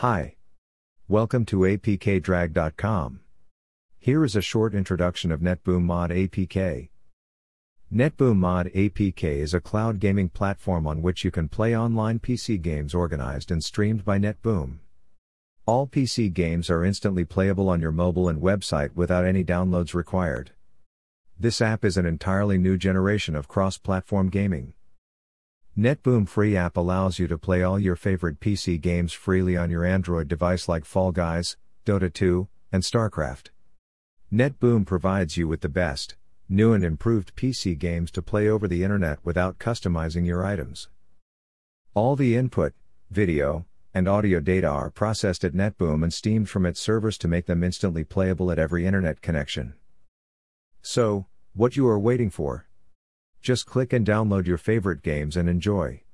Hi. Welcome to apkdrag.com. Here is a short introduction of NetBoom Mod APK. NetBoom Mod APK is a cloud gaming platform on which you can play online PC games organized and streamed by NetBoom. All PC games are instantly playable on your mobile and website without any downloads required. This app is an entirely new generation of cross-platform gaming. NetBoom Free app allows you to play all your favorite PC games freely on your Android device like Fall Guys, Dota 2, and StarCraft. NetBoom provides you with the best, new and improved PC games to play over the internet without customizing your items. All the input, video, and audio data are processed at NetBoom and steamed from its servers to make them instantly playable at every internet connection. So, what you are waiting for? Just click and download your favorite games and enjoy.